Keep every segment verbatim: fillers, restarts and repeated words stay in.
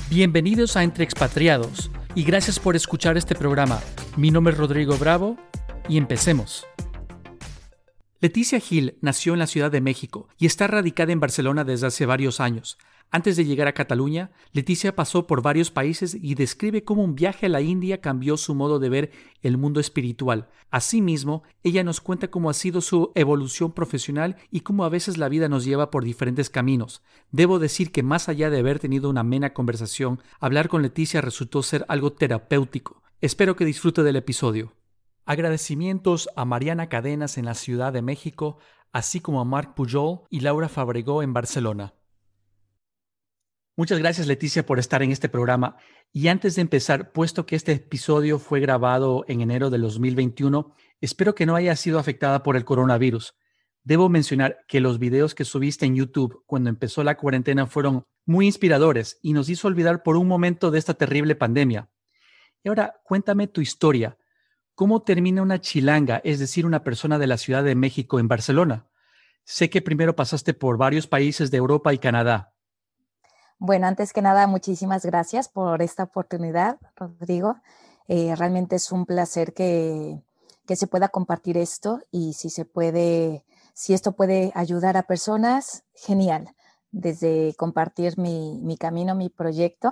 Bienvenidos a Entre Expatriados y gracias por escuchar este programa. Mi nombre es Rodrigo Bravo y empecemos. Leticia Gil nació en la Ciudad de México y está radicada en Barcelona desde hace varios años. Antes de llegar a Cataluña, Leticia pasó por varios países y describe cómo un viaje a la India cambió su modo de ver el mundo espiritual. Asimismo, ella nos cuenta cómo ha sido su evolución profesional y cómo a veces la vida nos lleva por diferentes caminos. Debo decir que más allá de haber tenido una amena conversación, hablar con Leticia resultó ser algo terapéutico. Espero que disfrute del episodio. Agradecimientos a Mariana Cadenas en la Ciudad de México, así como a Marc Pujol y Laura Fabregó en Barcelona. Muchas gracias, Leticia, por estar en este programa. Y antes de empezar, puesto que este episodio fue grabado en enero del dos mil veintiuno, espero que no haya sido afectada por el coronavirus. Debo mencionar que los videos que subiste en YouTube cuando empezó la cuarentena fueron muy inspiradores y nos hizo olvidar por un momento de esta terrible pandemia. Y ahora, cuéntame tu historia. ¿Cómo termina una chilanga, es decir, una persona de la Ciudad de México en Barcelona? Sé que primero pasaste por varios países de Europa y Canadá. Bueno, antes que nada, muchísimas gracias por esta oportunidad, Rodrigo. Eh, realmente es un placer que, que se pueda compartir esto y si se puede, si esto puede ayudar a personas, genial. Desde compartir mi, mi camino, mi proyecto,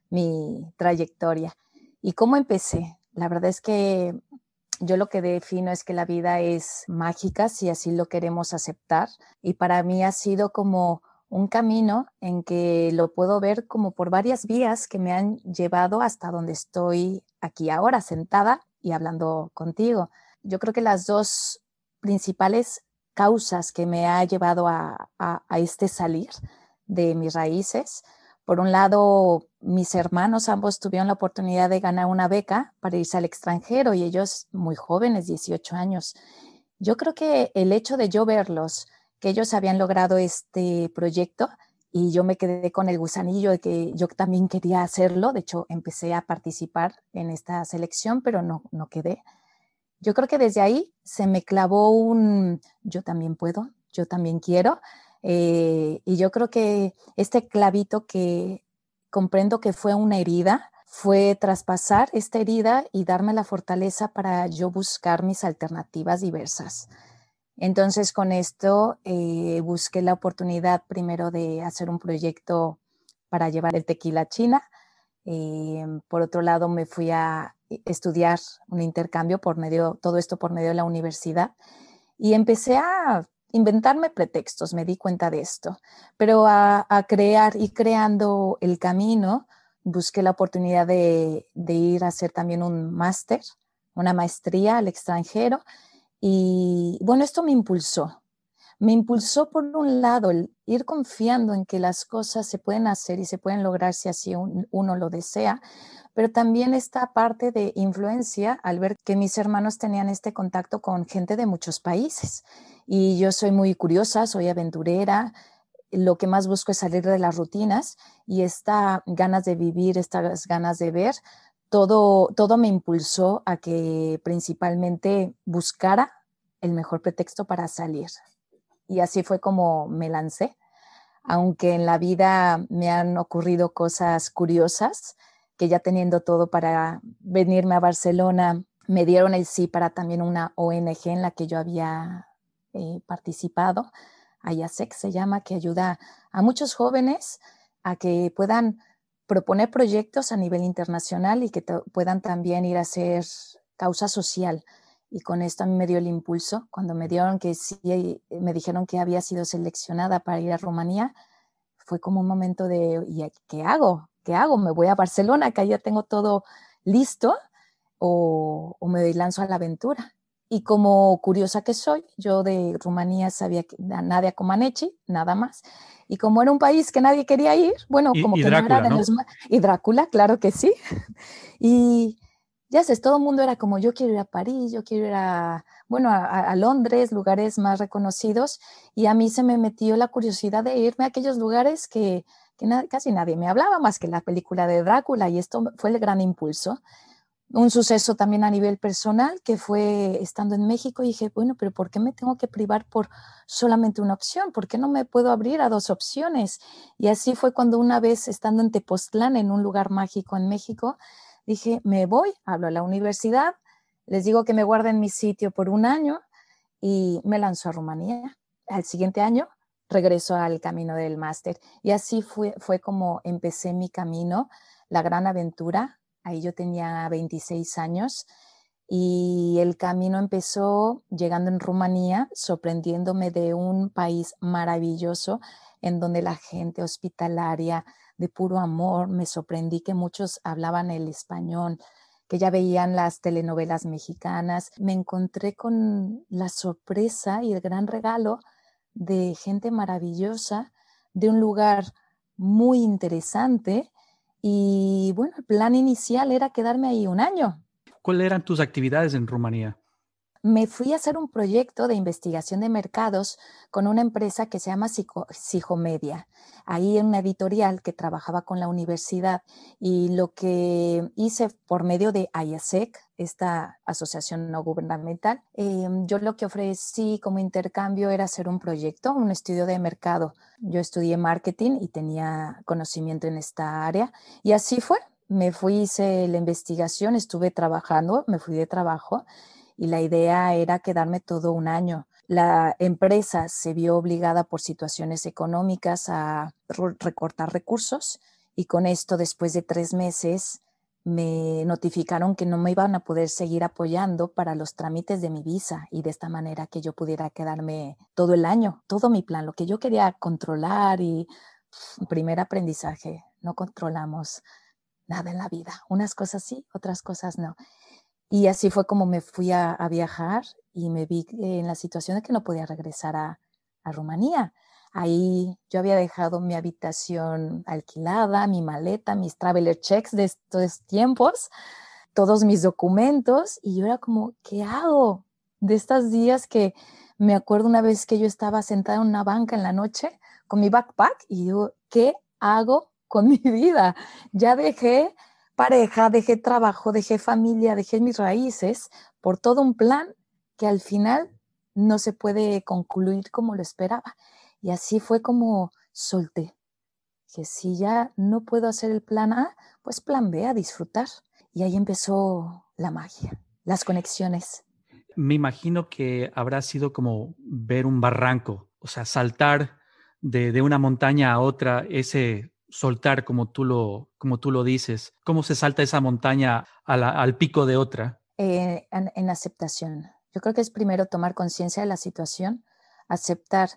mi trayectoria. ¿Y cómo empecé? La verdad es que yo lo que defino es que la vida es mágica si así lo queremos aceptar. Y para mí ha sido como un camino en que lo puedo ver como por varias vías que me han llevado hasta donde estoy aquí ahora, sentada y hablando contigo. Yo creo que las dos principales causas que me ha llevado a, a, a este salir de mis raíces, por un lado, mis hermanos ambos tuvieron la oportunidad de ganar una beca para irse al extranjero y ellos muy jóvenes, dieciocho años. Yo creo que el hecho de yo verlos, que ellos habían logrado este proyecto y yo me quedé con el gusanillo de que yo también quería hacerlo. De hecho, empecé a participar en esta selección, pero no, no quedé. Yo creo que desde ahí se me clavó un yo también puedo, yo también quiero. Eh, y yo creo que este clavito que comprendo que fue una herida, fue traspasar esta herida y darme la fortaleza para yo buscar mis alternativas diversas. Entonces con esto eh, busqué la oportunidad primero de hacer un proyecto para llevar el tequila a China. Eh, por otro lado me fui a estudiar un intercambio por medio, todo esto por medio de la universidad y empecé a inventarme pretextos, me di cuenta de esto, pero a, a crear y creando el camino busqué la oportunidad de, de ir a hacer también un máster, una maestría al extranjero. Y bueno, esto me impulsó. Me impulsó por un lado el ir confiando en que las cosas se pueden hacer y se pueden lograr si así un, uno lo desea, pero también esta parte de influencia al ver que mis hermanos tenían este contacto con gente de muchos países. Y yo soy muy curiosa, soy aventurera, lo que más busco es salir de las rutinas y estas ganas de vivir, estas ganas de ver, todo, todo me impulsó a que principalmente buscara el mejor pretexto para salir. Y así fue como me lancé. Aunque en la vida me han ocurrido cosas curiosas, que ya teniendo todo para venirme a Barcelona, me dieron el sí para también una O N G en la que yo había eh, participado, Ayasec se llama, que ayuda a muchos jóvenes a que puedan proponer proyectos a nivel internacional y que t- puedan también ir a hacer causa social. Y con esto a mí me dio el impulso. Cuando me dieron que sí, me dijeron que había sido seleccionada para ir a Rumanía, fue como un momento de, ¿y qué hago? ¿Qué hago? ¿Me voy a Barcelona, que ya tengo todo listo? ¿O, o me lanzo a la aventura? Y como curiosa que soy, yo de Rumanía sabía que Nadia Comaneci, nada más. Y como era un país que nadie quería ir, bueno, Y, como y que no era Drácula, de ¿no? los... Y Drácula, claro que sí. Y ya sabes, todo el mundo era como, yo quiero ir a París, yo quiero ir a, bueno, a, a Londres, lugares más reconocidos, y a mí se me metió la curiosidad de irme a aquellos lugares que, que na- casi nadie me hablaba más que la película de Drácula, y esto fue el gran impulso. un suceso también a nivel personal que fue estando en México y dije, bueno, pero ¿por qué me tengo que privar por solamente una opción? ¿Por qué no me puedo abrir a dos opciones? Y así fue cuando una vez estando en Tepoztlán, en un lugar mágico en México, dije, me voy, hablo a la universidad, les digo que me guarden mi sitio por un año y me lanzo a Rumanía. Al siguiente año regreso al camino del máster. Y así fue, fue como empecé mi camino, la gran aventura. Ahí yo tenía veintiséis años y el camino empezó llegando en Rumanía, sorprendiéndome de un país maravilloso en donde la gente hospitalaria, de puro amor, me sorprendí que muchos hablaban el español, que ya veían las telenovelas mexicanas. Me encontré con la sorpresa y el gran regalo de gente maravillosa, de un lugar muy interesante. Y bueno, el plan inicial era quedarme ahí un año. ¿Cuáles eran tus actividades en Rumanía? Me fui a hacer un proyecto de investigación de mercados con una empresa que se llama Psicomedia, ahí en una editorial que trabajaba con la universidad, y lo que hice por medio de I A S E C, esta asociación no gubernamental, eh, yo lo que ofrecí como intercambio era hacer un proyecto, un estudio de mercado. Yo estudié marketing y tenía conocimiento en esta área, y así fue. Me fui, hice la investigación, estuve trabajando, me fui de trabajo y la idea era quedarme todo un año. La empresa se vio obligada por situaciones económicas a recortar recursos y con esto, después de tres meses, me notificaron que no me iban a poder seguir apoyando para los trámites de mi visa y de esta manera que yo pudiera quedarme todo el año, todo mi plan, lo que yo quería controlar. Y primer aprendizaje, no controlamos nada en la vida. Unas cosas sí, otras cosas no. Y así fue como me fui a, a viajar y me vi en la situación de que no podía regresar a, a Rumanía. Ahí yo había dejado mi habitación alquilada, mi maleta, mis traveler checks de estos tiempos, todos mis documentos, y yo era como, ¿qué hago? De estos días que me acuerdo una vez que yo estaba sentada en una banca en la noche con mi backpack y digo, ¿qué hago con mi vida? Ya dejé pareja, dejé trabajo, dejé familia, dejé mis raíces por todo un plan que al final no se puede concluir como lo esperaba. Y así fue como solté, que si ya no puedo hacer el plan A, pues plan B, a disfrutar. Y ahí empezó la magia, las conexiones. Me imagino que habrá sido como ver un barranco, o sea, saltar de, de una montaña a otra, ese soltar como tú lo, como tú lo dices. ¿Cómo se salta esa montaña a la, al pico de otra? Eh, en, en aceptación. Yo creo que es primero tomar conciencia de la situación, aceptar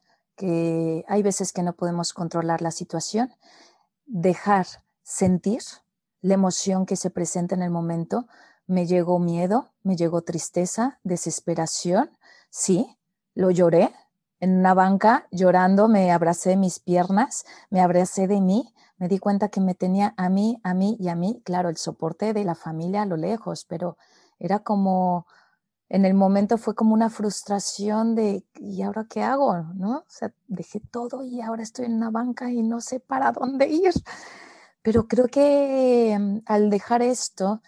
que hay veces que no podemos controlar la situación, dejar sentir la emoción que se presenta en el momento. Me llegó miedo, me llegó tristeza, desesperación. Sí, lo lloré. En una banca, llorando, me abracé de mis piernas, me abracé de mí, me di cuenta que me tenía a mí, a mí y a mí. Claro, el soporte de la familia a lo lejos, pero era como, en el momento fue como una frustración de, ¿y ahora qué hago? ¿No? O sea, dejé todo y ahora estoy en una banca y no sé para dónde ir. Pero creo que um, al dejar esto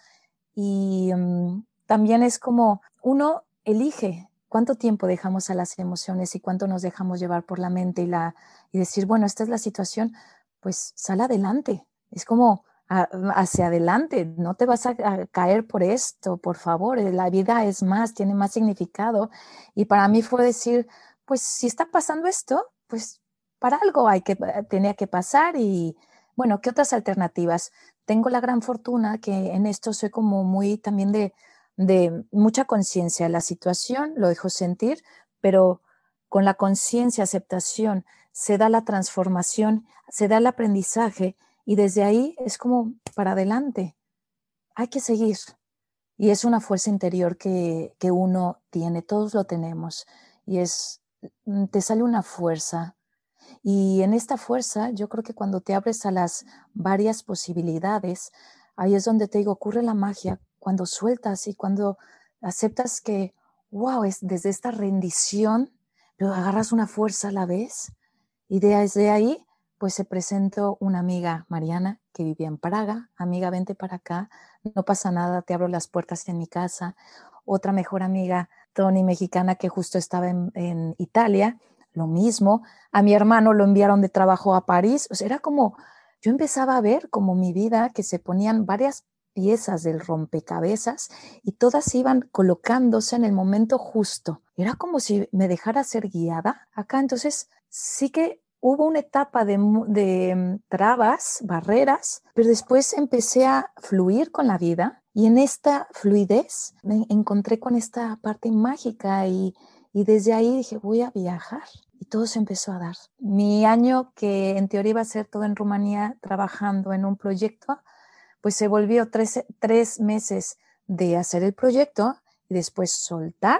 y um, también es como uno elige cuánto tiempo dejamos a las emociones y cuánto nos dejamos llevar por la mente y, la, y decir, bueno, esta es la situación, pues sal adelante. Es como a, hacia adelante, no te vas a, a caer por esto, por favor, la vida es más, tiene más significado. Y para mí fue decir, pues si está pasando esto, pues para algo hay que, tenía que pasar. Y bueno, ¿qué otras alternativas? Tengo la gran fortuna que en esto soy como muy también de, de mucha conciencia. La situación lo dejo sentir, pero con la conciencia, aceptación, se da la transformación, se da el aprendizaje y desde ahí es como para adelante. Hay que seguir. Y es una fuerza interior que, que uno tiene, todos lo tenemos. Y es, te sale una fuerza. Y en esta fuerza, yo creo que cuando te abres a las varias posibilidades, ahí es donde te digo, ocurre la magia, cuando sueltas y cuando aceptas que, wow, es desde esta rendición, pero agarras una fuerza a la vez y desde ahí, pues se presentó una amiga, Mariana, que vivía en Praga. Amiga, vente para acá, no pasa nada, te abro las puertas en mi casa. Otra mejor amiga, Tony, mexicana, que justo estaba en, en Italia, lo mismo. A mi hermano lo enviaron de trabajo a París. O sea, era como, yo empezaba a ver como mi vida, que se ponían varias piezas del rompecabezas y todas iban colocándose en el momento justo. Era como si me dejara ser guiada acá. Entonces sí que hubo una etapa de, de trabas, barreras, pero después empecé a fluir con la vida y en esta fluidez me encontré con esta parte mágica y, y desde ahí dije, voy a viajar. Y todo se empezó a dar. Mi año, que en teoría iba a ser todo en Rumanía, trabajando en un proyecto, pues se volvió tres, tres meses de hacer el proyecto y después soltar,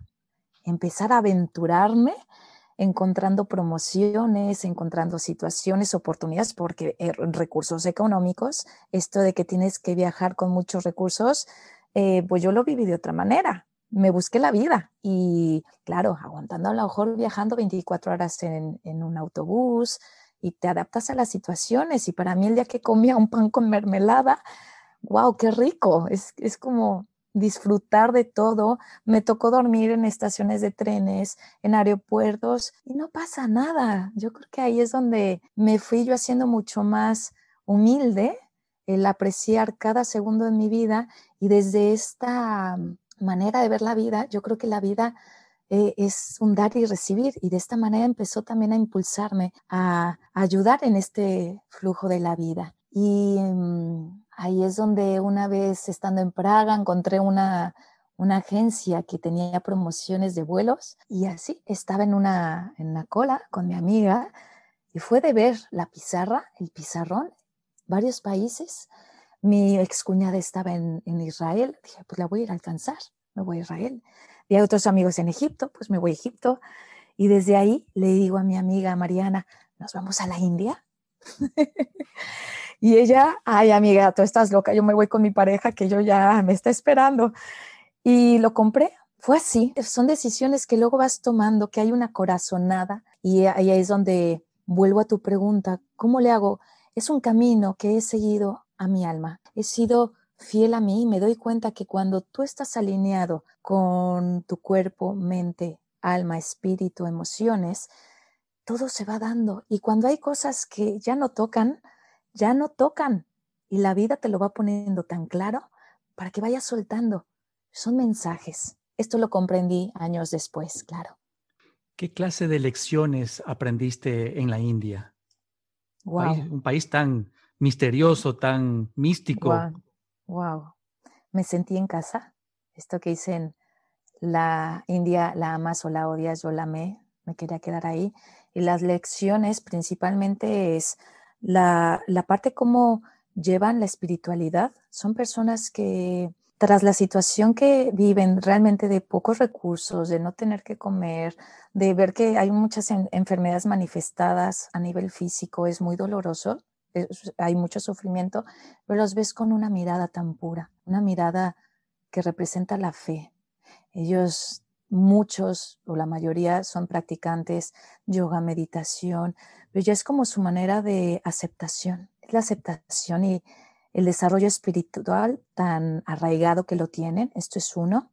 empezar a aventurarme, encontrando promociones, encontrando situaciones, oportunidades, porque eh, recursos económicos, esto de que tienes que viajar con muchos recursos, eh, pues yo lo viví de otra manera. Me busqué la vida y claro, aguantando a lo mejor viajando veinticuatro horas en, en un autobús y te adaptas a las situaciones. Y para mí el día que comía un pan con mermelada, wow, qué rico, es, es como disfrutar de todo. Me tocó dormir en estaciones de trenes, en aeropuertos y no pasa nada. Yo creo que ahí es donde me fui yo haciendo mucho más humilde, el apreciar cada segundo de mi vida y desde esta manera de ver la vida, yo creo que la vida eh, es un dar y recibir y de esta manera empezó también a impulsarme a, a ayudar en este flujo de la vida. Y um, ahí es donde una vez estando en Praga encontré una, una agencia que tenía promociones de vuelos y así estaba en una, en una cola con mi amiga y fue de ver la pizarra, el pizarrón, varios países. Mi excuñada estaba en, en Israel, dije, pues la voy a ir a alcanzar, me voy a Israel. Y hay otros amigos en Egipto, pues me voy a Egipto. Y desde ahí le digo a mi amiga Mariana, ¿nos vamos a la India? Y ella, ay amiga, tú estás loca, yo me voy con mi pareja que yo ya me está esperando. Y lo compré, fue así. Son decisiones que luego vas tomando, que hay una corazonada y ahí es donde vuelvo a tu pregunta, ¿cómo le hago? Es un camino que he seguido a mi alma, he sido fiel a mí y me doy cuenta que cuando tú estás alineado con tu cuerpo, mente, alma, espíritu, emociones, todo se va dando. Y cuando hay cosas que ya no tocan, ya no tocan. Y la vida te lo va poniendo tan claro para que vayas soltando. Son mensajes. Esto lo comprendí años después, claro. ¿Qué clase de lecciones aprendiste en la India? Wow. País, un país tan misterioso, tan místico. Wow. Wow. Me sentí en casa. Esto que dicen, la India la amas o la odias, yo la amé. Me quería quedar ahí. Y las lecciones principalmente es la, la parte cómo llevan la espiritualidad. Son personas que tras la situación que viven realmente de pocos recursos, de no tener que comer, de ver que hay muchas en, enfermedades manifestadas a nivel físico, es muy doloroso, es, hay mucho sufrimiento, pero los ves con una mirada tan pura, una mirada que representa la fe. Ellos, muchos o la mayoría son practicantes, yoga, meditación, pero ya es como su manera de aceptación, es la aceptación y el desarrollo espiritual tan arraigado que lo tienen. Esto es uno.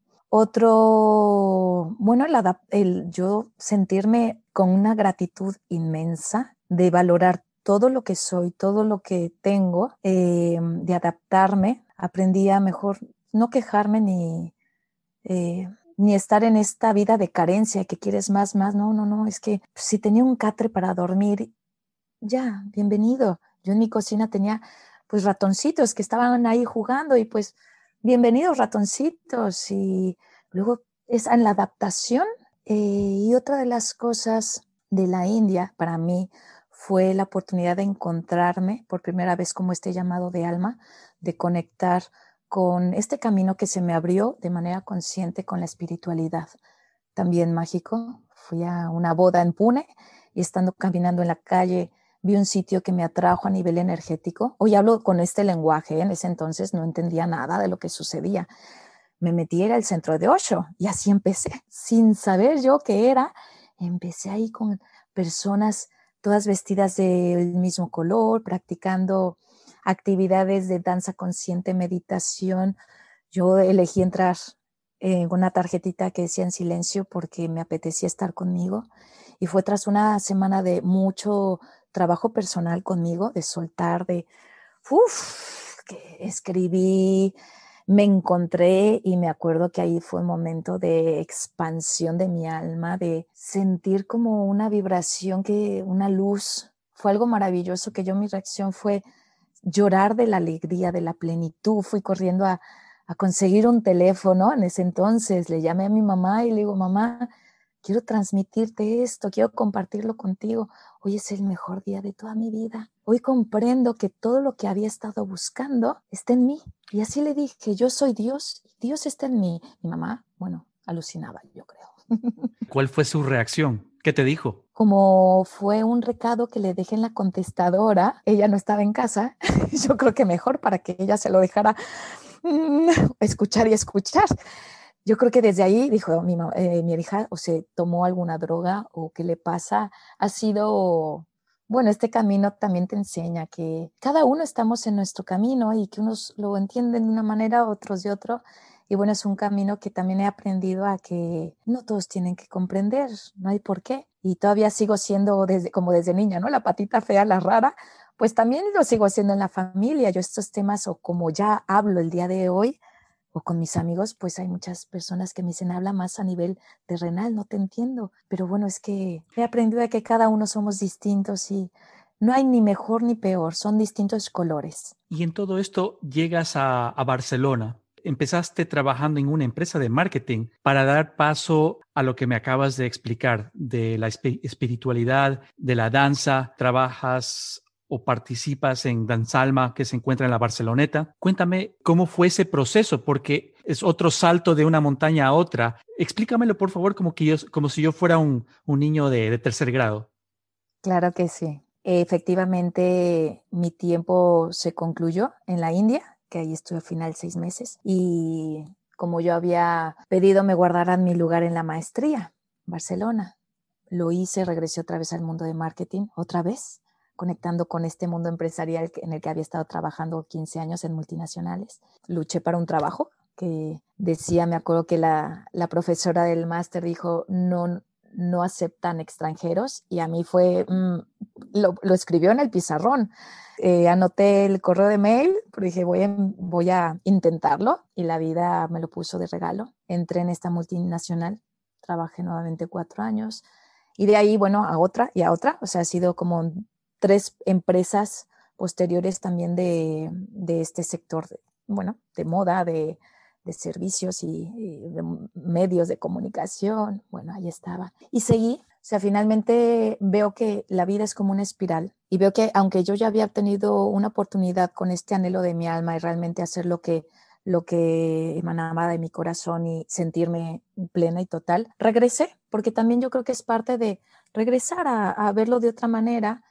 Otro, bueno, el, el yo sentirme con una gratitud inmensa de valorar todo lo que soy, todo lo que tengo, eh, de adaptarme. Aprendí a mejor no quejarme ni, eh, ni estar en esta vida de carencia que quieres más, más. No, no, no, es que si tenía un catre para dormir, ya, bienvenido. Yo en mi cocina tenía pues ratoncitos que estaban ahí jugando y pues bienvenidos ratoncitos. Y luego es en la adaptación. Eh, y otra de las cosas de la India para mí fue la oportunidad de encontrarme por primera vez como este llamado de alma, de conectar con este camino que se me abrió de manera consciente con la espiritualidad. También mágico. Fui a una boda en Pune y estando caminando en la calle vi un sitio que me atrajo a nivel energético. Hoy hablo con este lenguaje, en ese entonces no entendía nada de lo que sucedía. Me metí, era el centro de Osho y así empecé, sin saber yo qué era. Empecé ahí con personas todas vestidas del mismo color, practicando actividades de danza consciente, meditación. Yo elegí entrar en una tarjetita que decía en silencio porque me apetecía estar conmigo. Y fue tras una semana de mucho trabajo personal conmigo, de soltar, de, uff, que escribí, me encontré y me acuerdo que ahí fue un momento de expansión de mi alma, de sentir como una vibración, que una luz. Fue algo maravilloso que yo, mi reacción fue llorar de la alegría, de la plenitud. Fui corriendo a, a conseguir un teléfono. En ese entonces le llamé a mi mamá y le digo, mamá, quiero transmitirte esto, quiero compartirlo contigo. Hoy es el mejor día de toda mi vida. Hoy comprendo que todo lo que había estado buscando está en mí. Y así le dije, yo soy Dios, Dios está en mí. Mi mamá, bueno, alucinaba, yo creo. ¿Cuál fue su reacción? ¿Qué te dijo? Como fue un recado que le dejé en la contestadora, ella no estaba en casa, yo creo que mejor para que ella se lo dejara mm, escuchar y escuchar. Yo creo que desde ahí dijo mi, eh, mi hija o se tomó alguna droga o qué le pasa. Ha sido, bueno, este camino también te enseña que cada uno estamos en nuestro camino y que unos lo entienden de una manera, otros de otro. Y bueno, es un camino que también he aprendido a que no todos tienen que comprender, no hay por qué. Y todavía sigo siendo desde, como desde niña, ¿no? La patita fea, la rara, pues también lo sigo haciendo en la familia. Yo estos temas, o como ya hablo el día de hoy, o con mis amigos, pues hay muchas personas que me dicen, habla más a nivel terrenal, no te entiendo. Pero bueno, es que he aprendido de que cada uno somos distintos y no hay ni mejor ni peor, son distintos colores. Y en todo esto llegas a, a Barcelona. Empezaste trabajando en una empresa de marketing para dar paso a lo que me acabas de explicar, de la esp- espiritualidad, de la danza. Trabajas o participas en Danzalma, que se encuentra en la Barceloneta. Cuéntame cómo fue ese proceso, porque es otro salto de una montaña a otra. Explícamelo, por favor, como, que yo, como si yo fuera un, un niño de, de tercer grado. Claro que sí. Efectivamente, mi tiempo se concluyó en la India, que ahí estuve al final seis meses, y como yo había pedido me guardaran mi lugar en la maestría, Barcelona, lo hice, regresé otra vez al mundo de marketing, otra vez, conectando con este mundo empresarial en el que había estado trabajando quince años en multinacionales. Luché para un trabajo que decía, me acuerdo que la, la profesora del máster dijo, no, no aceptan extranjeros, y a mí fue, mmm, lo, lo escribió en el pizarrón. Eh, anoté el correo de mail, pero dije, voy a, voy a intentarlo, y la vida me lo puso de regalo. Entré en esta multinacional, trabajé nuevamente cuatro años, y de ahí, bueno, a otra y a otra, o sea, ha sido como tres empresas posteriores también de, de este sector, de, bueno, de moda, de, de servicios y, y de medios de comunicación. Bueno, ahí estaba. Y seguí, o sea, finalmente veo que la vida es como una espiral, y veo que aunque yo ya había tenido una oportunidad con este anhelo de mi alma y realmente hacer lo que lo que emanaba de mi corazón y sentirme plena y total, regresé, porque también yo creo que es parte de regresar a, a verlo de otra manera.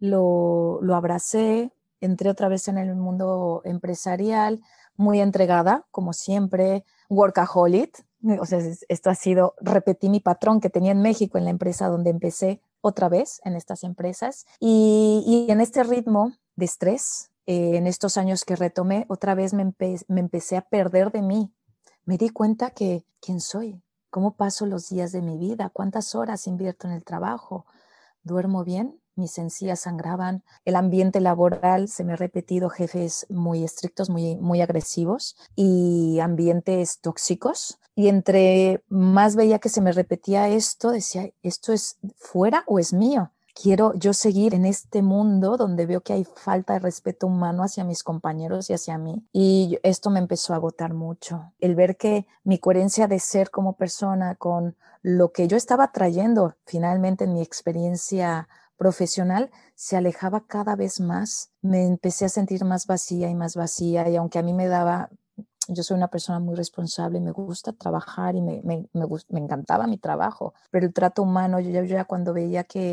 Lo, lo abracé, entré otra vez en el mundo empresarial, muy entregada, como siempre, workaholic. O sea, esto ha sido, repetí mi patrón que tenía en México, en la empresa donde empecé, otra vez en estas empresas, y, y en este ritmo de estrés, eh, en estos años que retomé, otra vez me, empe me empecé a perder de mí. Me di cuenta que, ¿quién soy? ¿Cómo paso los días de mi vida? ¿Cuántas horas invierto en el trabajo? ¿Duermo bien? Mis encías sangraban. El ambiente laboral, se me ha repetido, jefes muy estrictos, muy, muy agresivos, y ambientes tóxicos. Y entre más veía que se me repetía esto, decía, ¿esto es fuera o es mío? Quiero yo seguir en este mundo donde veo que hay falta de respeto humano hacia mis compañeros y hacia mí. Y esto me empezó a agotar mucho. El ver que mi coherencia de ser como persona con lo que yo estaba trayendo finalmente en mi experiencia profesional se alejaba cada vez más. Me empecé a sentir más vacía y más vacía, y aunque a mí me daba, yo soy una persona muy responsable y me gusta trabajar y me, me, me, me encantaba mi trabajo, pero el trato humano, yo ya, yo ya cuando veía que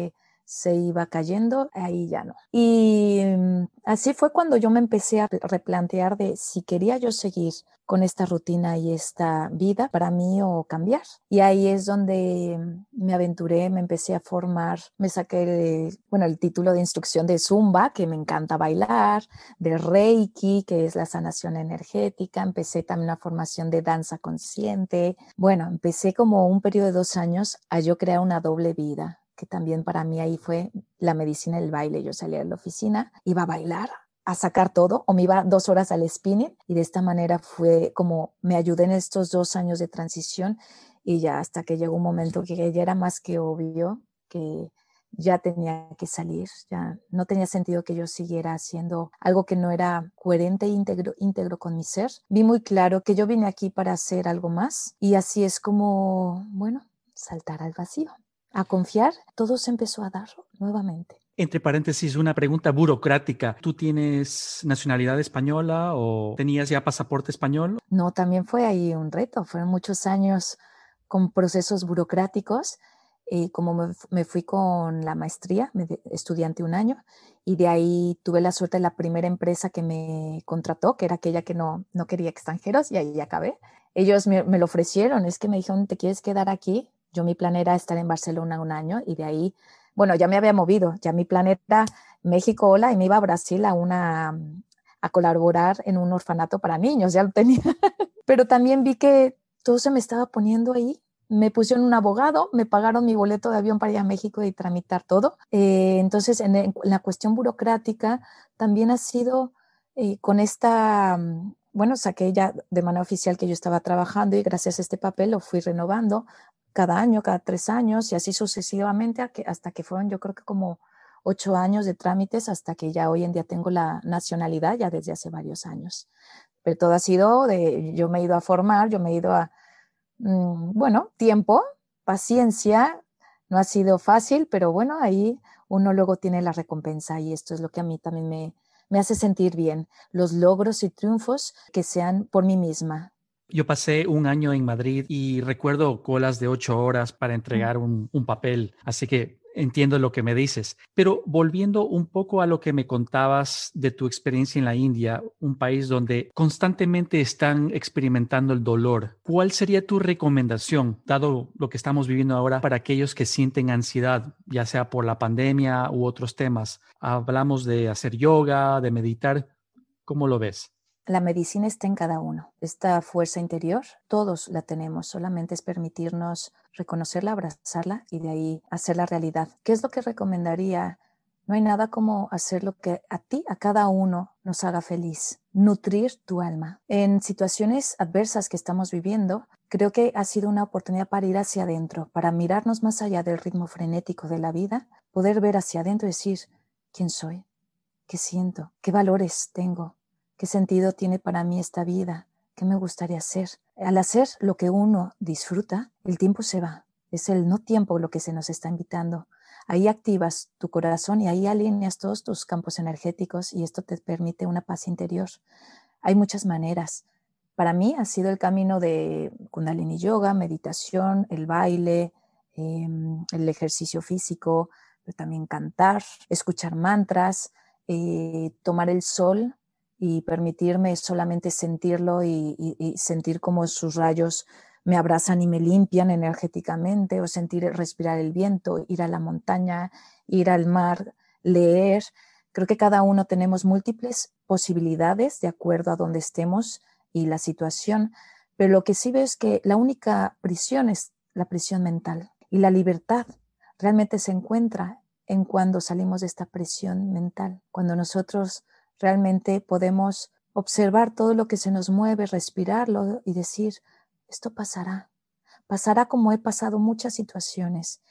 se iba cayendo, ahí ya no. Y mm, así fue cuando yo me empecé a replantear de si quería yo seguir con esta rutina y esta vida para mí o cambiar. Y ahí es donde me aventuré, me empecé a formar, me saqué el, bueno, el título de instrucción de Zumba, que me encanta bailar, de Reiki, que es la sanación energética. Empecé también una formación de danza consciente. Bueno, empecé como un periodo de dos años a yo crear una doble vida, que también para mí ahí fue la medicina y el baile. Yo salía de la oficina, iba a bailar, a sacar todo, o me iba dos horas al spinning, y de esta manera fue como me ayudé en estos dos años de transición, y ya hasta que llegó un momento que ya era más que obvio que ya tenía que salir, ya no tenía sentido que yo siguiera haciendo algo que no era coherente e íntegro, íntegro con mi ser. Vi muy claro que yo vine aquí para hacer algo más, y así es como, bueno, saltar al vacío, a confiar, todo se empezó a dar nuevamente. Entre paréntesis, una pregunta burocrática. ¿Tú tienes nacionalidad española o tenías ya pasaporte español? No, también fue ahí un reto. Fueron muchos años con procesos burocráticos. Y como me, me fui con la maestría, me estudiante un año, y de ahí tuve la suerte de la primera empresa que me contrató, que era aquella que no, no quería extranjeros, y ahí acabé. Ellos me, me lo ofrecieron, es que me dijeron, ¿te quieres quedar aquí? Yo mi plan era estar en Barcelona un año, y de ahí, bueno, ya me había movido, ya mi plan era México, hola, y me iba a Brasil a una a colaborar en un orfanato para niños, ya lo tenía. Pero también vi que todo se me estaba poniendo ahí. Me pusieron un abogado, me pagaron mi boleto de avión para ir a México y tramitar todo. Eh, entonces, en, en la cuestión burocrática, también ha sido eh, con esta, bueno, saqué ya de manera oficial que yo estaba trabajando, y gracias a este papel lo fui renovando cada año, cada tres años, y así sucesivamente hasta que fueron, yo creo que como ocho años de trámites, hasta que ya hoy en día tengo la nacionalidad ya desde hace varios años. Pero todo ha sido de, yo me he ido a formar, yo me he ido a, mmm, bueno, tiempo, paciencia, no ha sido fácil, pero bueno, ahí uno luego tiene la recompensa, y esto es lo que a mí también me, me hace sentir bien, los logros y triunfos que sean por mí misma. Yo pasé un año en Madrid y recuerdo colas de ocho horas para entregar un, un papel, así que entiendo lo que me dices. Pero volviendo un poco a lo que me contabas de tu experiencia en la India, un país donde constantemente están experimentando el dolor, ¿cuál sería tu recomendación, dado lo que estamos viviendo ahora, para aquellos que sienten ansiedad, ya sea por la pandemia u otros temas? Hablamos de hacer yoga, de meditar. ¿Cómo lo ves? La medicina está en cada uno. Esta fuerza interior, todos la tenemos, solamente es permitirnos reconocerla, abrazarla y de ahí hacerla realidad. ¿Qué es lo que recomendaría? No hay nada como hacer lo que a ti, a cada uno, nos haga feliz. Nutrir tu alma. En situaciones adversas que estamos viviendo, creo que ha sido una oportunidad para ir hacia adentro, para mirarnos más allá del ritmo frenético de la vida, poder ver hacia adentro y decir, ¿quién soy? ¿Qué siento? ¿Qué valores tengo? ¿Qué sentido tiene para mí esta vida? ¿Qué me gustaría hacer? Al hacer lo que uno disfruta, el tiempo se va. Es el no tiempo lo que se nos está invitando. Ahí activas tu corazón y ahí alineas todos tus campos energéticos, y esto te permite una paz interior. Hay muchas maneras. Para mí ha sido el camino de Kundalini Yoga, meditación, el baile, eh, el ejercicio físico, pero también cantar, escuchar mantras, eh, tomar el sol y permitirme solamente sentirlo y, y, y sentir como sus rayos me abrazan y me limpian energéticamente, o sentir, respirar el viento, ir a la montaña, ir al mar, leer. Creo que cada uno tenemos múltiples posibilidades de acuerdo a donde estemos y la situación, pero lo que sí veo es que la única prisión es la prisión mental, y la libertad realmente se encuentra en cuando salimos de esta prisión mental, cuando nosotros realmente podemos observar todo lo que se nos mueve, respirarlo y decir, esto pasará, pasará como he pasado muchas situaciones.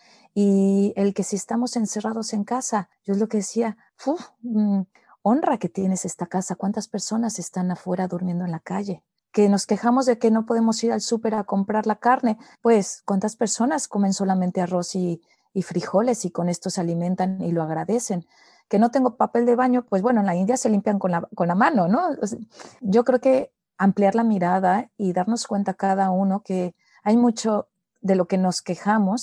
Y el que si estamos encerrados en casa, yo es lo que decía, uf, mmm, honra que tienes esta casa, cuántas personas están afuera durmiendo en la calle, que nos quejamos de que no podemos ir al súper a comprar la carne, pues cuántas personas comen solamente arroz y, y frijoles y con esto se alimentan y lo agradecen. Que no tengo papel de baño, pues bueno, en la India se limpian con la, con la mano, ¿no? Yo creo que ampliar la mirada y darnos cuenta cada uno que hay mucho de lo que nos quejamos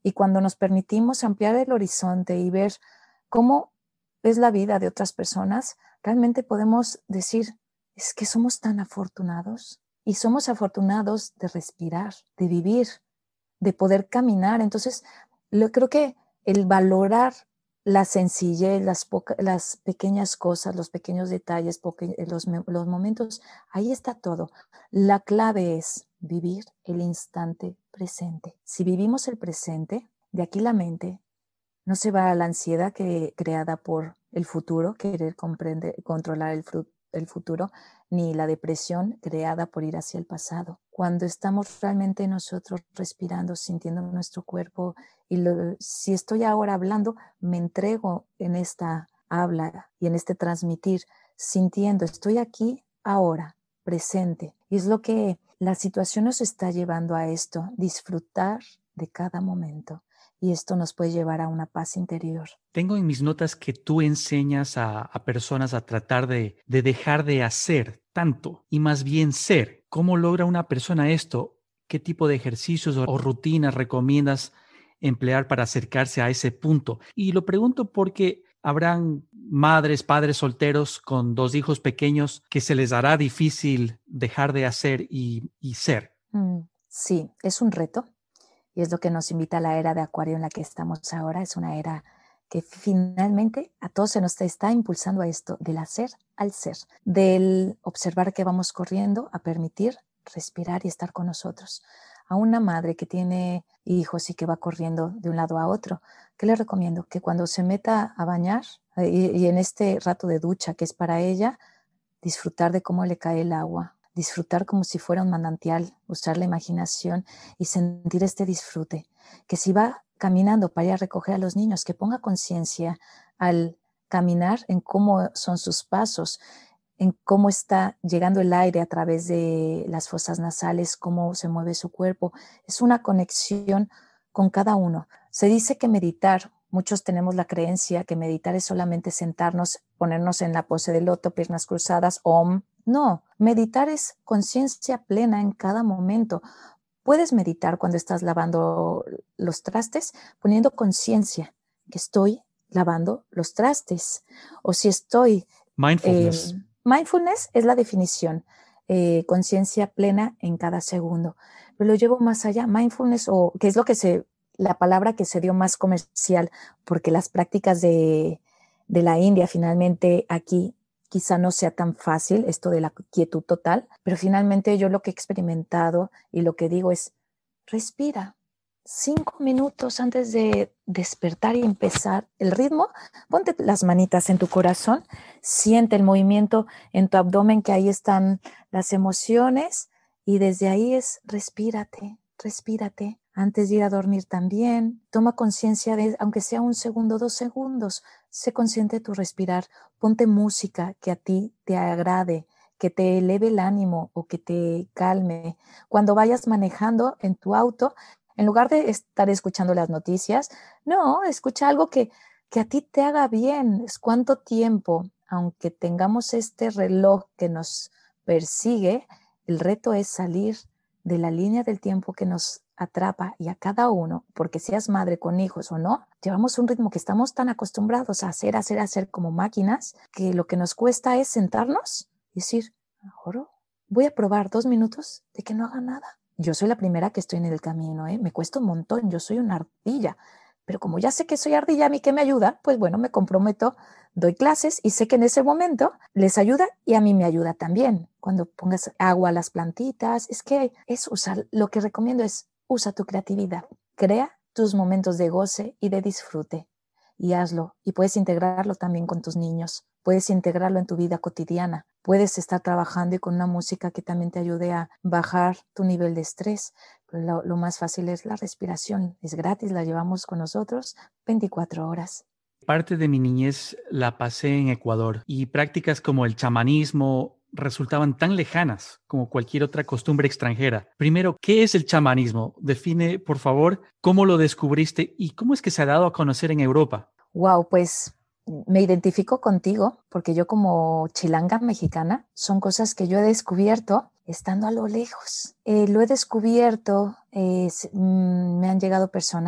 Y cuando nos permitimos ampliar el horizonte y ver cómo es la vida de otras personas, realmente podemos decir, es que somos tan afortunados. Y somos afortunados de respirar, de vivir, de poder caminar. Entonces, lo, creo que el valorar la sencillez, las, poca, las pequeñas cosas, los pequeños detalles, los, los momentos, ahí está todo. La clave es vivir el instante presente. Si vivimos el presente, de aquí la mente no se va a la ansiedad que, creada por el futuro, querer comprender, controlar el, el futuro, ni la depresión creada por ir hacia el pasado. Cuando estamos realmente nosotros respirando, sintiendo nuestro cuerpo, y lo, si estoy ahora hablando, me entrego en esta habla y en este transmitir, sintiendo, estoy aquí ahora, presente. Y es lo que la situación nos está llevando a esto, disfrutar de cada momento. Y esto nos puede llevar a una paz interior. Tengo en mis notas que tú enseñas a, a personas a tratar de, de dejar de hacer tanto y más bien ser. ¿Cómo logra una persona esto? ¿Qué tipo de ejercicios o, o rutinas recomiendas emplear para acercarse a ese punto? Y lo pregunto porque habrán madres, padres solteros con dos hijos pequeños que se les hará difícil dejar de hacer y, y ser. Mm, sí, es un reto. Y es lo que nos invita a la era de Acuario en la que estamos ahora. Es una era que finalmente a todos se nos está impulsando a esto, del hacer al ser, del observar que vamos corriendo, a permitir respirar y estar con nosotros. A una madre que tiene hijos y que va corriendo de un lado a otro, ¿qué le recomiendo? Que cuando se meta a bañar y, y en este rato de ducha que es para ella, disfrutar de cómo le cae el agua, disfrutar como si fuera un manantial, usar la imaginación y sentir este disfrute. Que si va caminando para ir a recoger a los niños, que ponga conciencia al caminar en cómo son sus pasos, en cómo está llegando el aire a través de las fosas nasales, cómo se mueve su cuerpo. Es una conexión con cada uno. Se dice que meditar, muchos tenemos la creencia que meditar es solamente sentarnos, ponernos en la pose de loto, piernas cruzadas, om. No, meditar es conciencia plena en cada momento. Puedes meditar cuando estás lavando los trastes, poniendo conciencia que estoy lavando los trastes. O si estoy... Mindfulness. Eh, mindfulness es la definición, eh, conciencia plena en cada segundo. Pero lo llevo más allá. Mindfulness, o que es lo que se, la palabra que se dio más comercial, porque las prácticas de, de la India finalmente aquí quizá no sea tan fácil esto de la quietud total, pero finalmente yo lo que he experimentado y lo que digo es, respira. Cinco minutos antes de despertar y empezar el ritmo, ponte las manitas en tu corazón, siente el movimiento en tu abdomen, que ahí están las emociones, y desde ahí es respírate, respírate. Antes de ir a dormir también, toma conciencia de, aunque sea un segundo, dos segundos, sé consciente de tu respirar, ponte música que a ti te agrade, que te eleve el ánimo o que te calme. Cuando vayas manejando en tu auto, en lugar de estar escuchando las noticias, no, escucha algo que, que a ti te haga bien. Es cuánto tiempo, aunque tengamos este reloj que nos persigue, el reto es salir de la línea del tiempo que nos atrapa, y a cada uno, porque seas madre con hijos o no, llevamos un ritmo que estamos tan acostumbrados a hacer, hacer, hacer como máquinas, que lo que nos cuesta es sentarnos y decir, mejor voy a probar dos minutos de que no haga nada. Yo soy la primera que estoy en el camino, ¿eh? Me cuesta un montón, yo soy una ardilla, pero como ya sé que soy ardilla, a mí que me ayuda, pues bueno, me comprometo, doy clases y sé que en ese momento les ayuda y a mí me ayuda también. Cuando pongas agua a las plantitas, es que es usar, lo que recomiendo es usa tu creatividad, crea tus momentos de goce y de disfrute y hazlo, y puedes integrarlo también con tus niños, puedes integrarlo en tu vida cotidiana, puedes estar trabajando y con una música que también te ayude a bajar tu nivel de estrés. Pero lo, lo más fácil es la respiración, es gratis, la llevamos con nosotros veinticuatro horas. Parte de mi niñez la pasé en Ecuador y prácticas como el chamanismo resultaban tan lejanas como cualquier otra costumbre extranjera. Primero, ¿qué es el chamanismo? Define, por favor, cómo lo descubriste y cómo es que se ha dado a conocer en Europa. Wow, pues me identifico contigo porque yo, como chilanga mexicana, son cosas que yo he descubierto estando a lo lejos. Eh, lo he descubierto, eh, me han llegado personas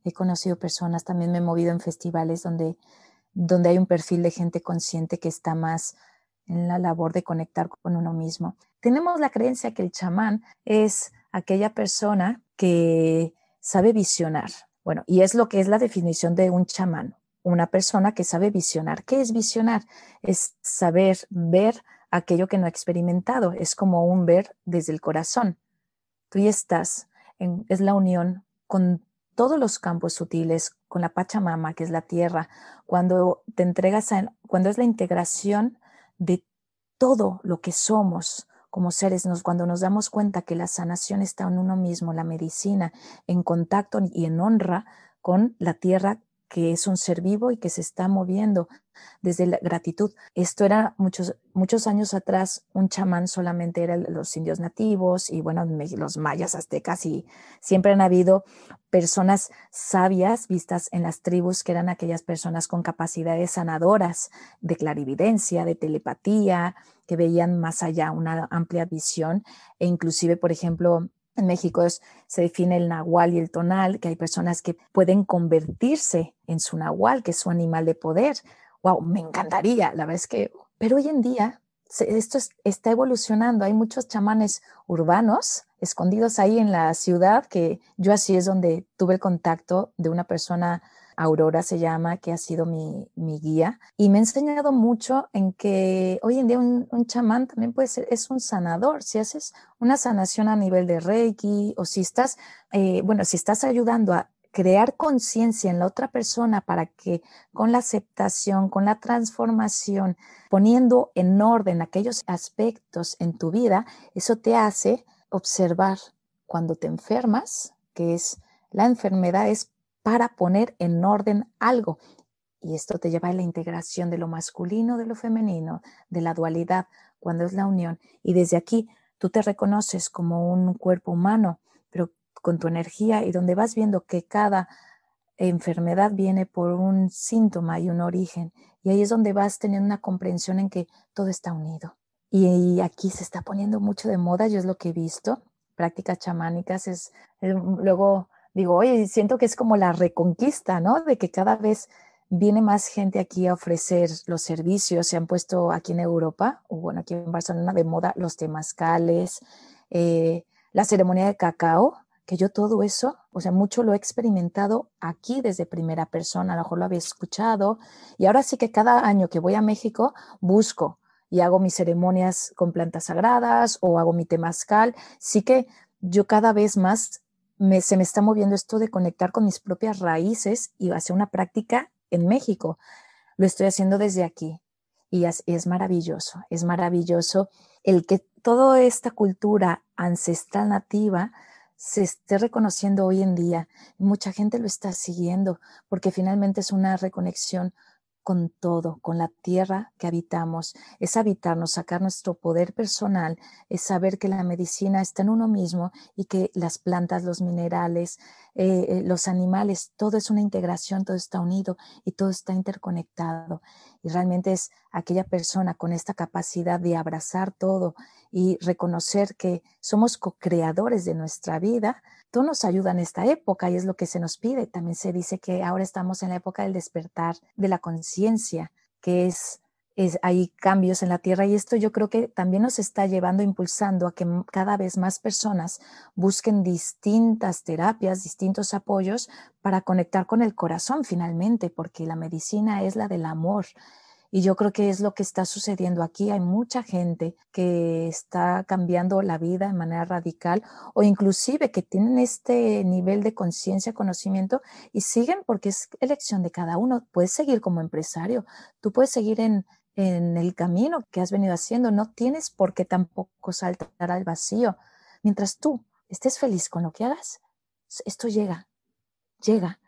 he conocido personas, también me he movido en festivales donde, donde hay un perfil de gente consciente que está más en la labor de conectar con uno mismo. Tenemos la creencia que el chamán es aquella persona que sabe visionar. Bueno, y es lo que es la definición de un chamán, una persona que sabe visionar. ¿Qué es visionar? Es saber ver aquello que no ha experimentado, es como un ver desde el corazón. Tú ya estás, en, es la unión con todos los campos sutiles, con la Pachamama, que es la tierra, cuando te entregas a, cuando es la integración de todo lo que somos como seres, nos, cuando nos damos cuenta que la sanación está en uno mismo, la medicina, en contacto y en honra con la tierra, que es un ser vivo y que se está moviendo desde la gratitud. Esto era muchos, muchos años atrás, un chamán solamente eran los indios nativos y bueno, los mayas, aztecas, y siempre han habido personas sabias vistas en las tribus, que eran aquellas personas con capacidades sanadoras de clarividencia, de telepatía, que veían más allá, una amplia visión, e inclusive, por ejemplo, en México es, se define el nahual y el tonal, que hay personas que pueden convertirse en su nahual, que es su animal de poder. Wow, me encantaría, la verdad es que, pero hoy en día se, esto es, está evolucionando, hay muchos chamanes urbanos escondidos ahí en la ciudad, que yo así es donde tuve el contacto de una persona, Aurora se llama, que ha sido mi, mi guía, y me ha enseñado mucho en que hoy en día un, un chamán también puede ser, es un sanador. Si haces una sanación a nivel de Reiki, o si estás, eh, bueno, si estás ayudando a crear conciencia en la otra persona para que con la aceptación, con la transformación, poniendo en orden aquellos aspectos en tu vida, eso te hace observar cuando te enfermas, que es la enfermedad es para poner en orden algo. Y esto te lleva a la integración de lo masculino, de lo femenino, de la dualidad, cuando es la unión. Y desde aquí tú te reconoces como un cuerpo humano, pero con tu energía, y donde vas viendo que cada enfermedad viene por un síntoma y un origen. Y ahí es donde vas teniendo una comprensión en que todo está unido. Y, y aquí se está poniendo mucho de moda, yo es lo que he visto, prácticas chamánicas, es, es luego digo, oye, siento que es como la reconquista, ¿no? De que cada vez viene más gente aquí a ofrecer los servicios. Se han puesto aquí en Europa, o bueno, aquí en Barcelona, de moda los temazcales, eh, la ceremonia de cacao, que yo todo eso, o sea, mucho lo he experimentado aquí desde primera persona, a lo mejor lo había escuchado, y ahora sí que cada año que voy a México busco y hago mis ceremonias con plantas sagradas o hago mi temazcal. Sí que yo cada vez más me, se me está moviendo esto de conectar con mis propias raíces y hacer una práctica en México. Lo estoy haciendo desde aquí y es, es maravilloso, es maravilloso el que toda esta cultura ancestral nativa se esté reconociendo hoy en día. Mucha gente lo está siguiendo porque finalmente es una reconexión con todo, con la tierra que habitamos, es habitarnos, sacar nuestro poder personal, es saber que la medicina está en uno mismo y que las plantas, los minerales, eh, los animales, todo es una integración, todo está unido y todo está interconectado. Y realmente es aquella persona con esta capacidad de abrazar todo y reconocer que somos co-creadores de nuestra vida. Todo nos ayuda en esta época y es lo que se nos pide. También se dice que ahora estamos en la época del despertar de la conciencia, que es, es, hay cambios en la Tierra, y esto yo creo que también nos está llevando, impulsando a que cada vez más personas busquen distintas terapias, distintos apoyos para conectar con el corazón finalmente, porque la medicina es la del amor. Y yo creo que es lo que está sucediendo aquí. Hay mucha gente que está cambiando la vida de manera radical, o inclusive que tienen este nivel de conciencia, conocimiento, y siguen porque es elección de cada uno. Puedes seguir como empresario, tú puedes seguir en, en el camino que has venido haciendo. No tienes por qué tampoco saltar al vacío. Mientras tú estés feliz con lo que hagas, esto llega, llega.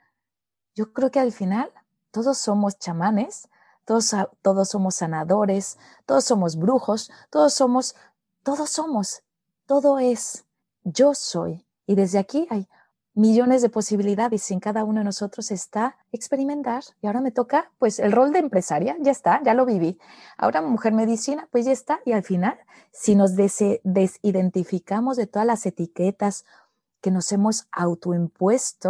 Yo creo que al final todos somos chamanes, todos, todos somos sanadores, todos somos brujos, todos somos, todos somos, todo es, yo soy. Y desde aquí hay millones de posibilidades y en cada uno de nosotros está experimentar. Y ahora me toca, pues, el rol de empresaria, ya está, ya lo viví. Ahora mujer medicina, pues ya está. Y al final, si nos des- desidentificamos de todas las etiquetas que nos hemos autoimpuesto,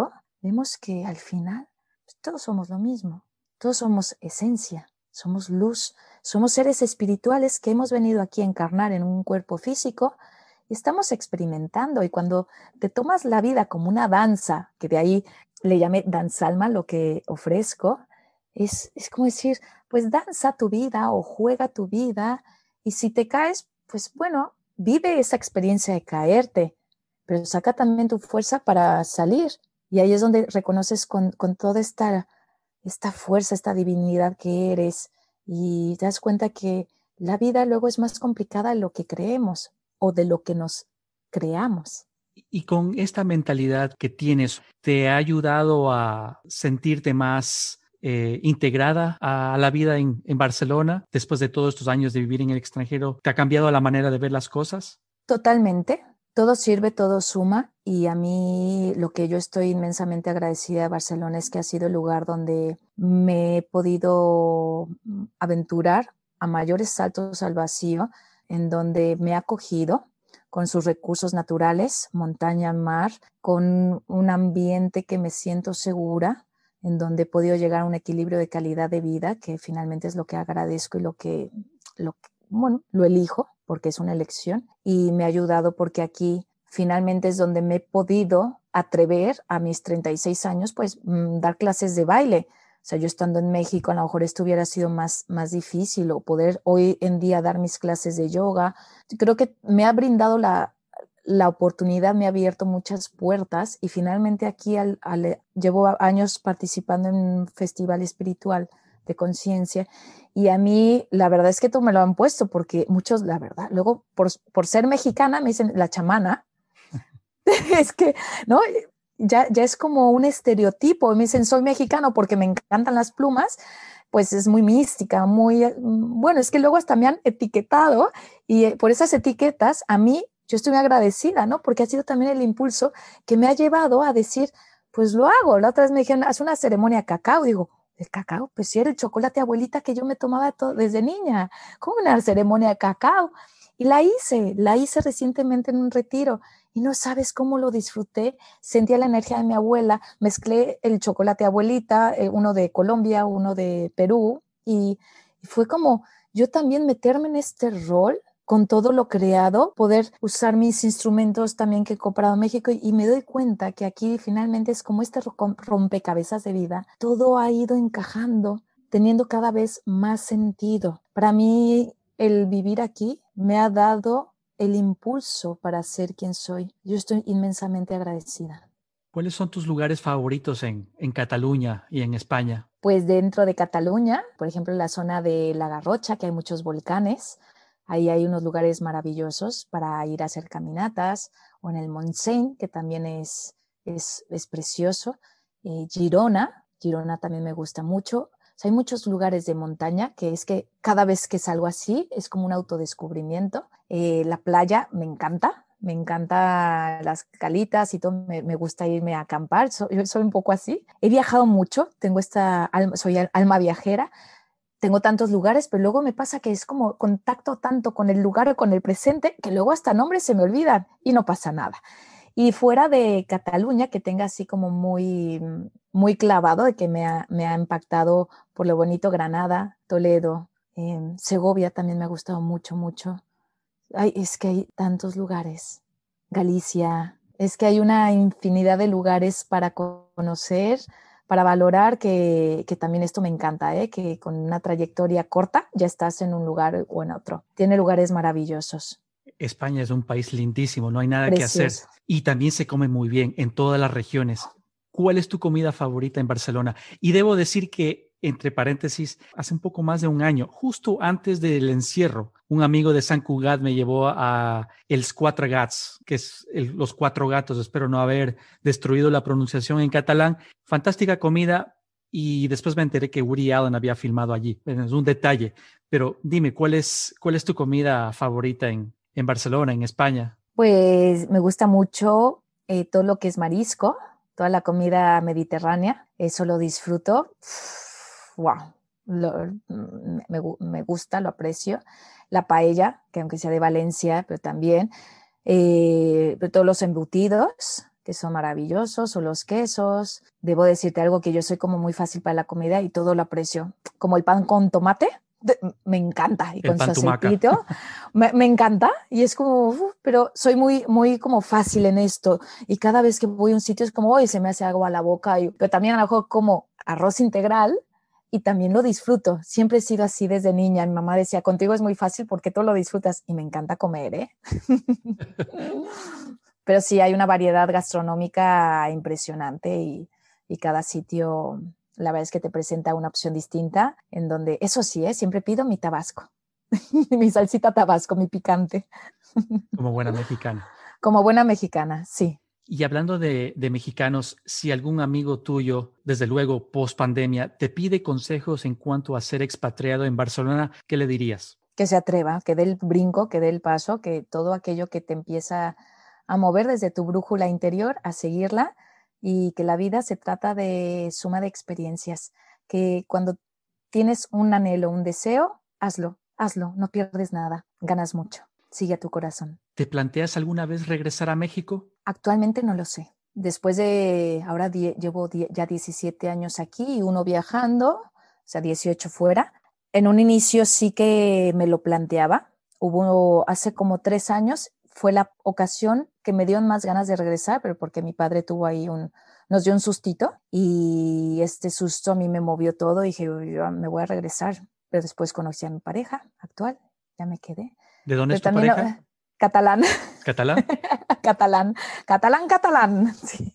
vemos que al final pues, todos somos lo mismo, todos somos esencia, somos luz, somos seres espirituales que hemos venido aquí a encarnar en un cuerpo físico y estamos experimentando. Y cuando te tomas la vida como una danza, que de ahí le llamé danzalma lo que ofrezco, es, es como decir, pues danza tu vida o juega tu vida, y si te caes, pues bueno, vive esa experiencia de caerte, pero saca también tu fuerza para salir. Y ahí es donde reconoces con, con toda esta, esta fuerza, esta divinidad que eres, y te das cuenta que la vida luego es más complicada de lo que creemos o de lo que nos creamos. Y con esta mentalidad que tienes, ¿te ha ayudado a sentirte más eh, integrada a la vida en, en Barcelona después de todos estos años de vivir en el extranjero? ¿Te ha cambiado la manera de ver las cosas? Totalmente. Todo sirve, todo suma, y a mí lo que yo estoy inmensamente agradecida de Barcelona es que ha sido el lugar donde me he podido aventurar a mayores saltos al vacío, en donde me ha acogido con sus recursos naturales, montaña, mar, con un ambiente que me siento segura, en donde he podido llegar a un equilibrio de calidad de vida, que finalmente es lo que agradezco y lo que, lo, bueno, lo elijo, porque es una elección, y me ha ayudado porque aquí finalmente es donde me he podido atrever a mis treinta y seis años, pues mmm, dar clases de baile. O sea, yo estando en México a lo mejor esto hubiera sido más, más difícil, o poder hoy en día dar mis clases de yoga. Creo que me ha brindado la, la oportunidad, me ha abierto muchas puertas, y finalmente aquí al, al, llevo años participando en un festival espiritual de conciencia, y a mí la verdad es que tú me lo han puesto, porque muchos, la verdad, luego por, por ser mexicana me dicen la chamana. Es que, ¿no? Ya, ya es como un estereotipo. Me dicen, soy mexicano porque me encantan las plumas, pues es muy mística, muy, bueno, es que luego hasta me han etiquetado, y por esas etiquetas a mí, yo estoy muy agradecida, ¿no? Porque ha sido también el impulso que me ha llevado a decir, pues lo hago. La otra vez me dijeron, haz una ceremonia de cacao. Digo, ¿el cacao? Pues sí, era el chocolate abuelita que yo me tomaba todo, desde niña. ¿Cómo una ceremonia de cacao? Y la hice, la hice recientemente en un retiro. Y no sabes cómo lo disfruté. Sentía la energía de mi abuela, mezclé el chocolate abuelita, eh, uno de Colombia, uno de Perú, y, y fue como yo también meterme en este rol con todo lo creado, poder usar mis instrumentos también que he comprado en México, y, y me doy cuenta que aquí finalmente es como este rompecabezas de vida. Todo ha ido encajando, teniendo cada vez más sentido. Para mí, el vivir aquí me ha dado el impulso para ser quien soy. Yo estoy inmensamente agradecida. ¿Cuáles son tus lugares favoritos en, en Cataluña y en España? Pues dentro de Cataluña, por ejemplo, en la zona de La Garrocha, que hay muchos volcanes, ahí hay unos lugares maravillosos para ir a hacer caminatas, o en el Montseny, que también es, es, es precioso. Eh, Girona, Girona también me gusta mucho. O sea, hay muchos lugares de montaña que es que cada vez que salgo así es como un autodescubrimiento. Eh, la playa me encanta, me encanta las calitas y todo, me, me gusta irme a acampar, soy, yo soy un poco así. He viajado mucho, tengo esta alma, soy alma viajera, tengo tantos lugares, pero luego me pasa que es como contacto tanto con el lugar o con el presente que luego hasta nombres se me olvidan y no pasa nada. Y fuera de Cataluña, que tenga así como muy, muy clavado, de que me ha, me ha impactado por lo bonito, Granada, Toledo, eh, Segovia también me ha gustado mucho, mucho. Ay, es que hay tantos lugares. Galicia, es que hay una infinidad de lugares para conocer, para valorar, que, que también esto me encanta, ¿eh? Que con una trayectoria corta ya estás en un lugar o en otro. Tiene lugares maravillosos. España es un país lindísimo, no hay nada que hacer. Precioso. Y también se come muy bien en todas las regiones. ¿Cuál es tu comida favorita en Barcelona? Y debo decir que, entre paréntesis, hace un poco más de un año, justo antes del encierro, un amigo de Sant Cugat me llevó a Els Quatre Gats, que es el, los cuatro gatos. Espero no haber destruido la pronunciación en catalán. Fantástica comida. Y después me enteré que Woody Allen había filmado allí. Es un detalle. Pero dime, ¿cuál es, cuál es tu comida favorita en, en Barcelona, en España? Pues me gusta mucho eh, todo lo que es marisco, toda la comida mediterránea, eso lo disfruto. Wow, lo, me, me gusta, lo aprecio. La paella, que aunque sea de Valencia, pero también, eh, pero todos los embutidos, que son maravillosos, o los quesos. Debo decirte algo, que yo soy como muy fácil para la comida y todo lo aprecio, como el pan con tomate. De, me encanta, y El con su pan tumaca. aceitito, me, me encanta, y es como, uf, pero soy muy, muy como fácil en esto, y cada vez que voy a un sitio es como, hoy se me hace agua a la boca, y, pero también a lo mejor como arroz integral, y también lo disfruto. Siempre he sido así desde niña. Mi mamá decía, contigo es muy fácil porque tú lo disfrutas, y me encanta comer, ¿eh? Pero sí, hay una variedad gastronómica impresionante, y, y cada sitio, la verdad es que te presenta una opción distinta, en donde, eso sí, ¿eh? Siempre pido mi tabasco, mi salsita tabasco, mi picante. Como buena mexicana. Como buena mexicana, sí. Y hablando de, de mexicanos, si algún amigo tuyo, desde luego post pandemia, te pide consejos en cuanto a ser expatriado en Barcelona, ¿qué le dirías? Que se atreva, que dé el brinco, que dé el paso, que todo aquello que te empieza a mover desde tu brújula interior, a seguirla, y que la vida se trata de suma de experiencias, que cuando tienes un anhelo, un deseo, hazlo, hazlo, no pierdes nada, ganas mucho, sigue a tu corazón. ¿Te planteas alguna vez regresar a México? Actualmente no lo sé. Después de, ahora die, llevo die, ya diecisiete años aquí y uno viajando, o sea, dieciocho fuera. En un inicio sí que me lo planteaba. Hubo, hace como tres años, fue la ocasión que me dio más ganas de regresar, pero porque mi padre tuvo ahí un, nos dio un sustito, y este susto a mí me movió todo, y dije, yo me voy a regresar. Pero después conocí a mi pareja actual, ya me quedé. ¿De dónde Pero es tu también pareja? eh, catalán. ¿Catalán? Catalán, catalán, catalán. Sí.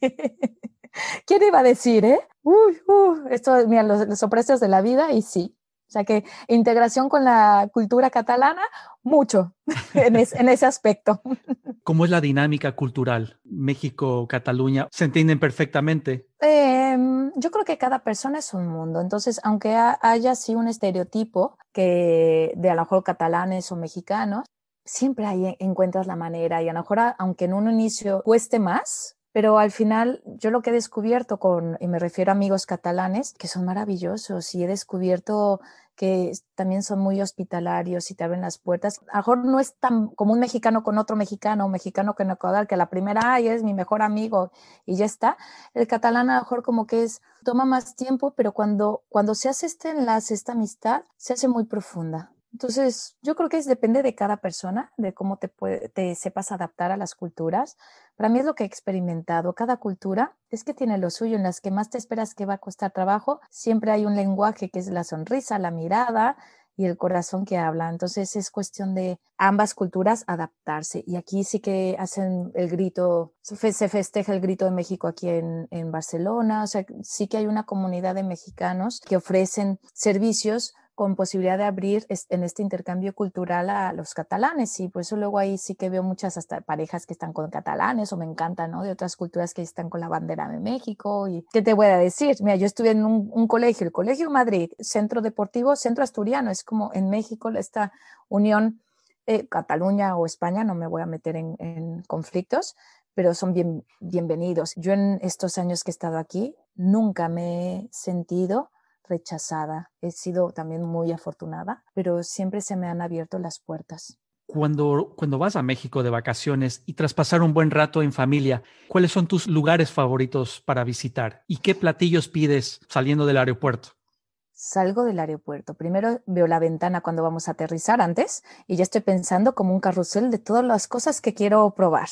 ¿Quién iba a decir, eh? Uy, uh, esto, mira, los, los sorpresas de la vida, y sí. O sea que integración con la cultura catalana, mucho en, es, en ese aspecto. ¿Cómo es la dinámica cultural? México, Cataluña, ¿se entienden perfectamente? Eh, yo creo que cada persona es un mundo. Entonces, aunque ha, haya sí un estereotipo que de a lo mejor catalanes o mexicanos, siempre ahí encuentras la manera, y a lo mejor, aunque en un inicio cueste más, pero al final yo lo que he descubierto con, y me refiero a amigos catalanes, que son maravillosos, y he descubierto que también son muy hospitalarios y te abren las puertas. A lo mejor no es tan como un mexicano con otro mexicano, o mexicano con Ecuador, que la primera, ay, es mi mejor amigo y ya está. El catalán a lo mejor como que es, toma más tiempo, pero cuando, cuando se hace este enlace, esta amistad, se hace muy profunda. Entonces, yo creo que es, depende de cada persona, de cómo te, puede, te sepas adaptar a las culturas. Para mí es lo que he experimentado. Cada cultura es que tiene lo suyo. En las que más te esperas que va a costar trabajo, siempre hay un lenguaje que es la sonrisa, la mirada y el corazón que habla. Entonces es cuestión de ambas culturas adaptarse. Y aquí sí que hacen el grito, se festeja el grito de México aquí en, en Barcelona. O sea, sí que hay una comunidad de mexicanos que ofrecen servicios con posibilidad de abrir en este intercambio cultural a los catalanes, y por eso luego ahí sí que veo muchas hasta parejas que están con catalanes, o me encantan, ¿no? De otras culturas que están con la bandera de México. Y ¿qué te voy a decir? Mira, yo estuve en un, un colegio, el Colegio Madrid, Centro Deportivo, Centro Asturiano, es como en México esta unión, eh, Cataluña o España, no me voy a meter en, en conflictos, pero son bien, bienvenidos. Yo en estos años que he estado aquí, nunca me he sentido rechazada. He sido también muy afortunada, pero siempre se me han abierto las puertas. Cuando, cuando vas a México de vacaciones y tras pasar un buen rato en familia, ¿cuáles son tus lugares favoritos para visitar? ¿Y qué platillos pides saliendo del aeropuerto? Salgo del aeropuerto. Primero veo la ventana cuando vamos a aterrizar antes, y ya estoy pensando como un carrusel de todas las cosas que quiero probar.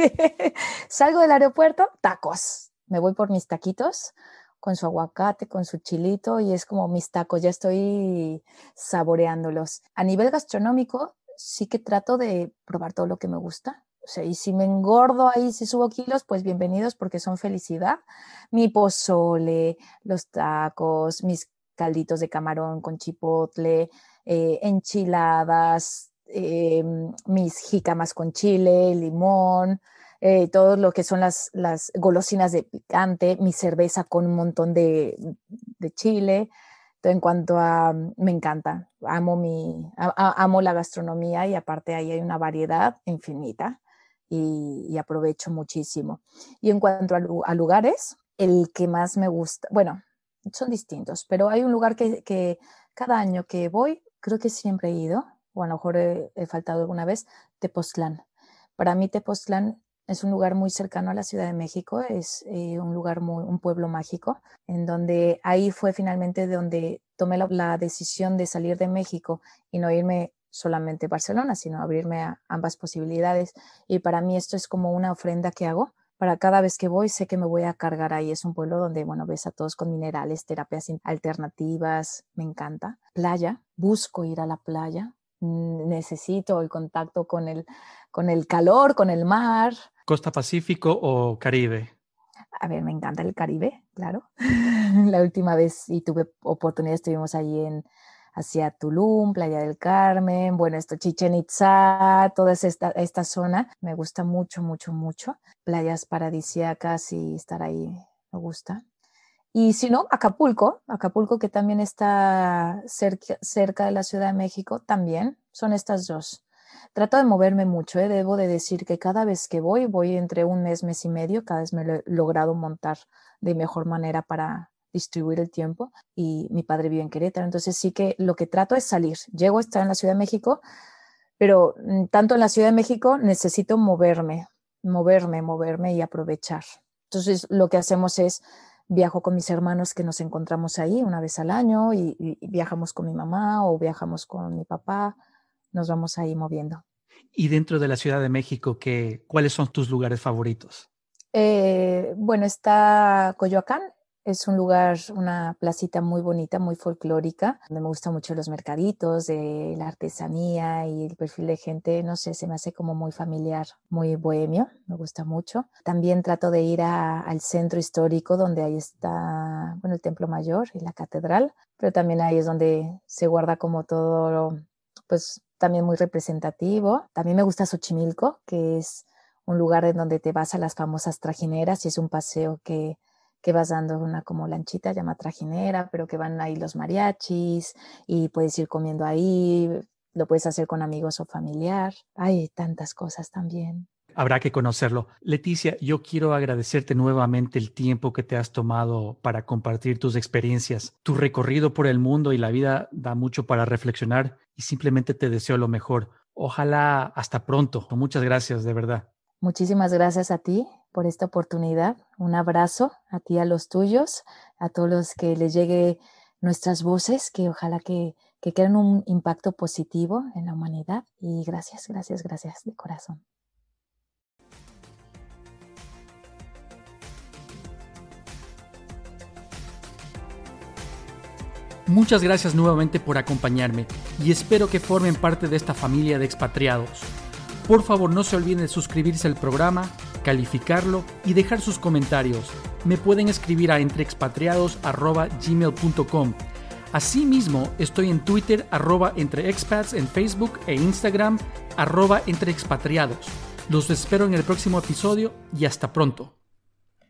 Salgo del aeropuerto, tacos. Me voy por mis taquitos con su aguacate, con su chilito, y es como mis tacos, ya estoy saboreándolos. A nivel gastronómico, sí que trato de probar todo lo que me gusta. O sea, y si me engordo ahí, si subo kilos, pues bienvenidos, porque son felicidad. Mi pozole, los tacos, mis calditos de camarón con chipotle, eh, enchiladas, eh, mis jícamas con chile, limón, eh, todo lo que son las, las golosinas de picante, mi cerveza con un montón de, de chile. Entonces, en cuanto a, me encanta, amo, mi, a, amo la gastronomía, y aparte ahí hay una variedad infinita, y, y aprovecho muchísimo. Y en cuanto a, a lugares, el que más me gusta, bueno, son distintos, pero hay un lugar que, que cada año que voy, creo que siempre he ido, o a lo mejor he, he faltado alguna vez, Tepoztlán. Para mí Tepoztlán Es un lugar muy cercano a la Ciudad de México, es eh, un lugar muy, un pueblo mágico, en donde ahí fue finalmente donde tomé la, la decisión de salir de México y no irme solamente a Barcelona, sino abrirme a ambas posibilidades. Y para mí esto es como una ofrenda que hago. Para cada vez que voy, sé que me voy a cargar ahí. Es un pueblo donde, bueno, ves a todos con minerales, terapias alternativas, me encanta. Playa, busco ir a la playa. Necesito el contacto con el, con el calor, con el mar. ¿Costa Pacífico o Caribe? A ver, me encanta el Caribe, claro. La última vez y tuve oportunidad, estuvimos allí en hacia Tulum, Playa del Carmen, bueno, esto Chichén Itzá, toda esta, esta zona, me gusta mucho, mucho, mucho. Playas paradisíacas y estar ahí me gusta. Y si no, Acapulco, Acapulco que también está cerca, cerca de la Ciudad de México, también son estas dos. Trato de moverme mucho, ¿eh? Debo de decir que cada vez que voy, voy entre un mes, mes y medio, cada vez me lo he logrado montar de mejor manera para distribuir el tiempo y mi padre vive en Querétaro, entonces sí que lo que trato es salir. Llego a estar en la Ciudad de México, pero tanto en la Ciudad de México necesito moverme, moverme, moverme y aprovechar. Entonces lo que hacemos es viajo con mis hermanos que nos encontramos ahí una vez al año y, y viajamos con mi mamá o viajamos con mi papá, nos vamos ahí moviendo. Y dentro de la Ciudad de México, ¿qué, ¿cuáles son tus lugares favoritos? Eh, bueno, está Coyoacán, es un lugar, una placita muy bonita, muy folclórica, donde me gustan mucho los mercaditos, de la artesanía y el perfil de gente, no sé, se me hace como muy familiar, muy bohemio, me gusta mucho. También trato de ir a, al centro histórico, donde ahí está, bueno, el Templo Mayor y la Catedral, pero también ahí es donde se guarda como todo, pues también muy representativo. También me gusta Xochimilco, que es un lugar en donde te vas a las famosas trajineras y es un paseo que, que vas dando una como lanchita, llama trajinera, pero que van ahí los mariachis y puedes ir comiendo ahí, lo puedes hacer con amigos o familiar. Hay tantas cosas también. Habrá que conocerlo. Leticia, yo quiero agradecerte nuevamente el tiempo que te has tomado para compartir tus experiencias. Tu recorrido por el mundo y la vida da mucho para reflexionar y simplemente te deseo lo mejor. Ojalá hasta pronto. Muchas gracias, de verdad. Muchísimas gracias a ti por esta oportunidad. Un abrazo a ti, a los tuyos, a todos los que les llegue nuestras voces, que ojalá que, que creen un impacto positivo en la humanidad. Y gracias, gracias, gracias de corazón. Muchas gracias nuevamente por acompañarme y espero que formen parte de esta familia de expatriados. Por favor, no se olviden de suscribirse al programa, calificarlo y dejar sus comentarios. Me pueden escribir a entreexpatriados arroba gmail punto com. Asimismo, estoy en Twitter, arroba entreexpats, en Facebook e Instagram, arroba entreexpatriados. Los espero en el próximo episodio y hasta pronto.